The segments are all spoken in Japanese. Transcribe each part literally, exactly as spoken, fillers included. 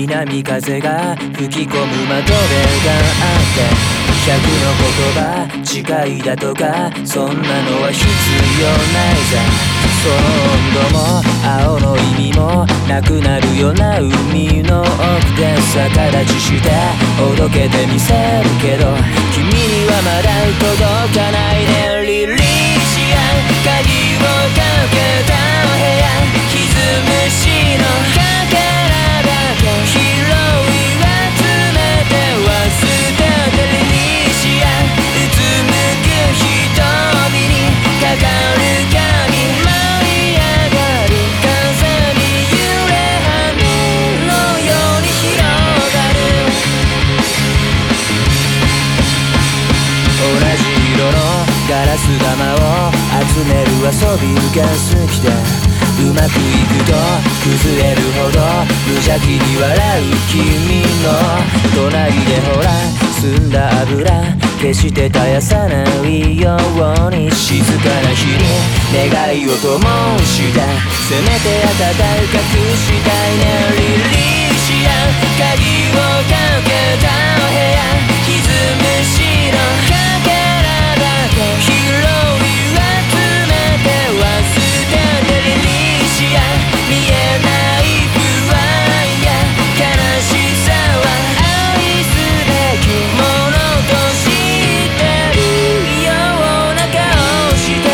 南風が吹き込む窓辺があって百の言葉誓いだとかそんなのは必要ないぜ。その温度も青の意味もなくなるような海の奥で逆立ちしておどけてみせるけど君にはまだ届かないね。リリーシア鍵をかけた部屋歪むしのかけらだけ拾い集めて忘れてリリーシアうつむく瞳にかかる髪舞い上がる風に揺れ羽のように広がる同じ色のガラス玉を集める遊びが好きでうまくいくと崩れるほど無邪気に笑う君の隣でほら澄んだ油決して絶やさないように静かな日に願いを灯してせめて温かくしたいね。リリーシア鍵をかけた部屋歪むしのかけらだけ拾い集めて忘れてリリーシア見えない不安や悲しさは愛すべきものと知ってるような顔して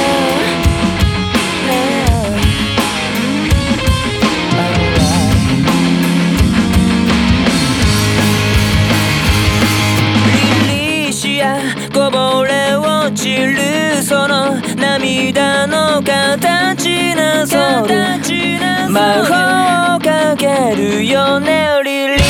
リリーシアこぼれ落ちるその涙の形なぞる魔法をかけるよね。リリ